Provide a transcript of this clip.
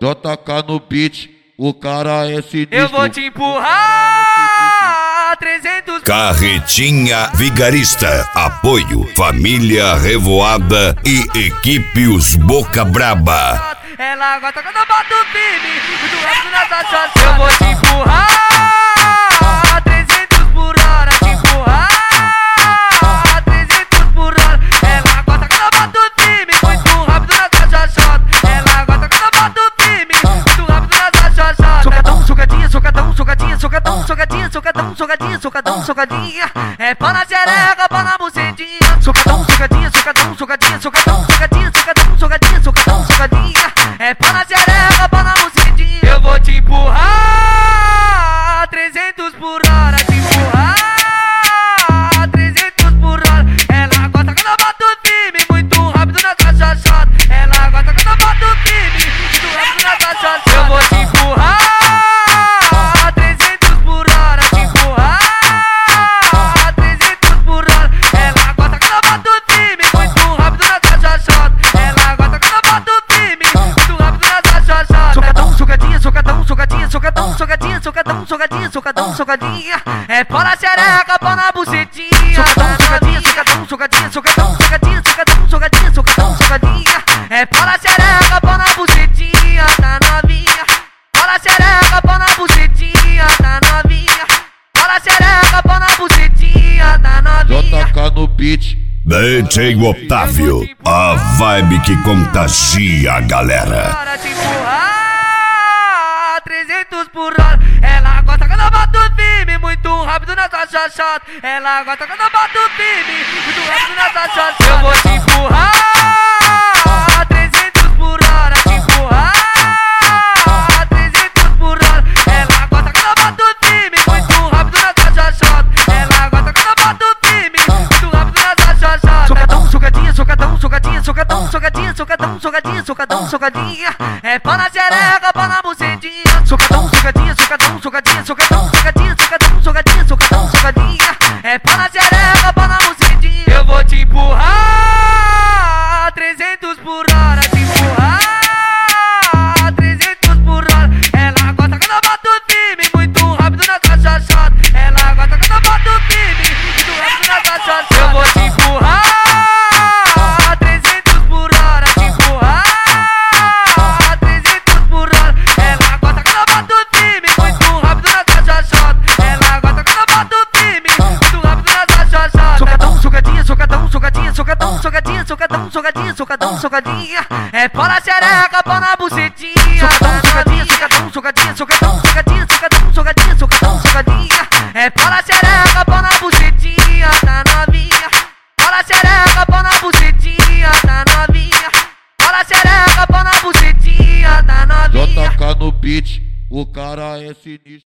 JK no beat, o cara é sinistro. Eu vou te empurrar 300. Carretinha Vigarista, apoio Família Revoada e equipe Os Boca Braba. Ela gosta quando eu boto firme, muito rápido nessa chance. Eu vou te empurrar 300 por hora, te empurrar 300 por hora. Ela gosta quando eu boto firme, muito rápido nessa chachota. Ela gosta quando eu boto firme, muito rápido nessa chachota. Socadão, socadinha, socadão, socadinha, socadão, socadinha, socadão, socadinha, socadão, socadinha. É pá na xereca, pá na bucetinha. Socadão, socadinha, socadão, socadinha, socadão, socadinha, socadão, socadinha, socadão, socadinha. É pá na xereca, pá na bucetinha. Eu vou te empurrar 300 por hora, te empurrar 300 por hora. Ela gosta quando eu boto firme, muito rápido nessa chachota. Ela gosta quando eu boto firme, muito rápido nessa chachota. Eu vou te empurrar 300 por hora, te empurrar 300 por hora. Ela gosta quando eu boto firme, muito rápido nessa chachota. Ela gosta quando eu boto firme, muito rápido nessa chachota. Socadão, socadinha, socadão, socadinha, socadão, socadinha, socadão, socadinha, socadão, socadinha. É pá na xereca, pá na bucetinha. Socadão, socadinha, socadão, socadinha, socadão, socadinha, socadão, socadinha, socadão, socadinha. É pá na xereca, pá na bucetinha, tá novinha. Pá na xereca, pá na bucetinha, tá novinha. Pá na xereca, pá na bucetinha, tá novinha. JK no beat, DJ Otávio, a vibe que contagia a galera. Para te empurrar 300 por hora. Ela gosta quando eu boto firme, muito rápido nessa chachota. Ela gosta quando eu boto firme, muito rápido nessa chachota. Eu vou te empurrar 300 por hora, te empurrar 300 por hora. Ela gosta quando eu boto firme, muito rápido nessa chachota. Ela gosta quando eu boto firme, muito rápido nessa chachota. Socadão, socadinha, socadão, socadinha, socadão, socadinha, socadão, socadinha, socadão, socadinha. É pá na xereca, pá na bucetinha. Socadão, socadinha, socadão, socadinha, socadão, socadinha, socadão, socadinha, socadão, socadinha. É pá na xereca, pá na bucetinha. Eu vou te empurrar 300 por hora, te empurrar 300 por hora. Ela gosta quando eu boto firme, muito rápido nessa chachota. Ela gosta quando eu boto firme, muito rápido nessa chachota. Eu vou te empurrar 300 por hora, te empurrar 300 por hora. Ela gosta quando eu boto firme, muito rápido nessa chachota. Ela gosta quando eu boto firme, muito rápido nessa chachota. Socadão, socadinha, socadão, socadinha, socadão, socadinha, socadão, socadinha, socadão, socadinha. É pá na xereca, pá na bucetinha. Socadão, socadinha, socadão, socadinha, socadão, socadinha, socadão, socadinha, socadão, socadinha. É pá na xereca, pá na bucetinha, tá novinha. Pá na xereca, pá na bucetinha, tá novinha. Pá na xereca, pá na bucetinha, tá novinha. JK no beat, o cara é sinistro.